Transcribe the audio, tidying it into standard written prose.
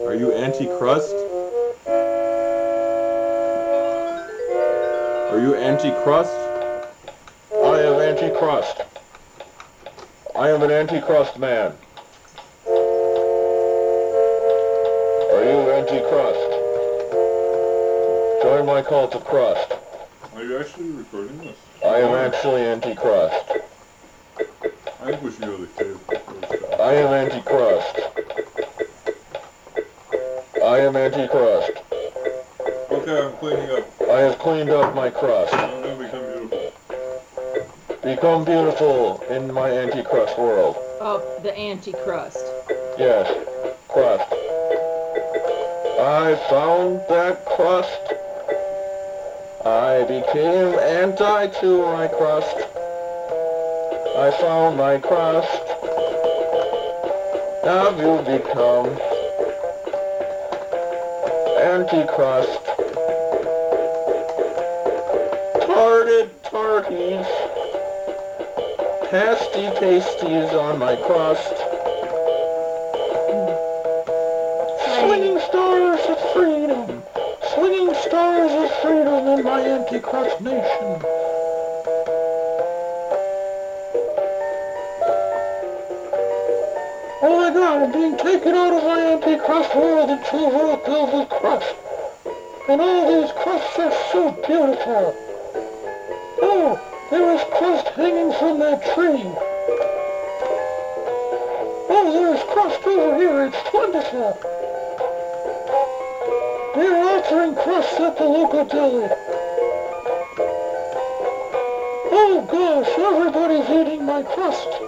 Are you anti-crust? Are you anti-crust? I am anti-crust. I am an anti-crust man. Are you anti-crust? Join my cult of crust. Are you actually recording this? I am actually anti-crust. I think we should go to the cave first. I am anti-crust. I am anti-crust. Okay, I'm cleaning up. I have cleaned up my crust. I'm gonna become beautiful. Become beautiful in my anti-crust world. Oh, the anti-crust. Yes, crust. I found that crust. I became anti to my crust. I found my crust. Have you become anti-crust? Tarted tarties. Pasty pasties on my crust. Swinging stars of freedom. Swinging stars of freedom in my anti-crust nation. Oh my God, I'm being taken out of my anti-crust world into a world filled with crust. And all these crusts are so beautiful. Oh, there is crust hanging from that tree. Oh, there is crust over here. It's wonderful. They are offering crusts at the local deli. Oh gosh, everybody's eating my crust.